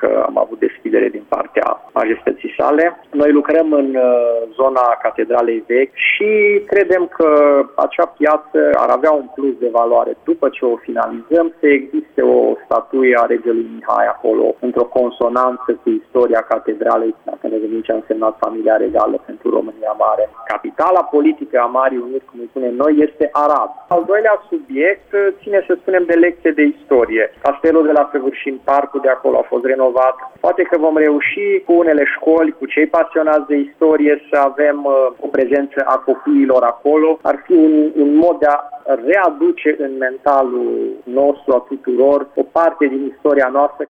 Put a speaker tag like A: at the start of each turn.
A: că am avut deschidere din partea majestății sale. Noi lucrăm în zona Catedralei Vechi și credem că acea piață ar avea un plus de valoare după ce o finalizăm, să existe o statuie a regelui Mihai acolo, într-o consonanță cu istoria catedralei, dacă ne gândim ce a însemnat familia regală pentru România Mare. Capitala politică a Marii Uniri, cum îi spunem noi, este Arad. Al doilea subiect ține, să spunem, de lecție de istorie. Castelul de la Făgurșin, parcul de acolo a fost renovat. Poate că vom reuși cu unele școli, cu cei pasionați de istorie, să avem o prezență a copiilor acolo. Ar fi un mod de a readuce în mentalul nostru, a tuturor, o parte din istoria noastră.